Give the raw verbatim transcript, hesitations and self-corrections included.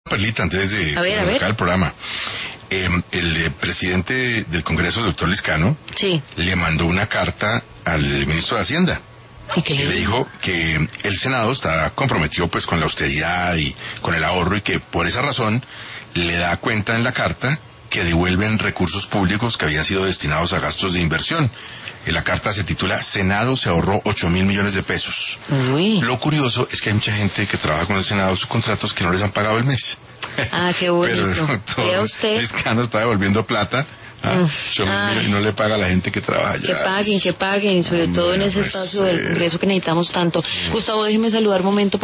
Perlita, antes de a ver, a ver. el programa, eh, el eh, presidente del Congreso, doctor Liscano, sí. le mandó una carta al ministro de Hacienda. ¿Y qué y le dijo que el Senado está comprometido pues con la austeridad y con el ahorro y que por esa razón le da cuenta en la carta que devuelven recursos públicos que habían sido destinados a gastos de inversión. En la carta se titula Senado se ahorró ocho mil millones de pesos. Uy. Lo curioso es que hay mucha gente que trabaja con el Senado sus contratos que no les han pagado el mes. Ah, qué bonito. Pero el doctor usted? Liscano está devolviendo plata. Ah, mm. ah, y no le paga a la gente que trabaja allá. Que paguen, que paguen, y sobre todo en ese pues, espacio del eh, Congreso que necesitamos tanto. Gustavo, déjeme saludar un momento.